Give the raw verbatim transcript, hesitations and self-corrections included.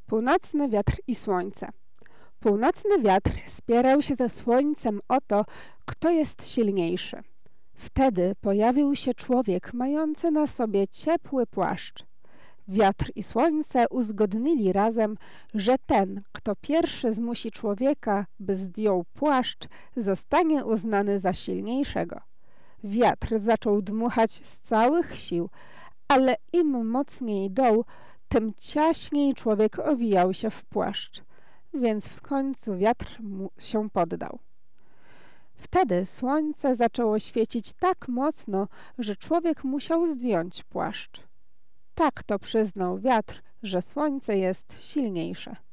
Północny wiatr i słońce. Północny wiatr spierał się ze słońcem o to, kto jest silniejszy. Wtedy pojawił się człowiek mający na sobie ciepły płaszcz. Wiatr i słońce uzgodnili razem, że ten, kto pierwszy zmusi człowieka, by zdjął płaszcz, zostanie uznany za silniejszego. Wiatr zaczął dmuchać z całych sił, ale im mocniej dął, tym ciaśniej człowiek owijał się w płaszcz, więc w końcu wiatr mu się poddał. Wtedy słońce zaczęło świecić tak mocno, że człowiek musiał zdjąć płaszcz. Tak to przyznał wiatr, że słońce jest silniejsze.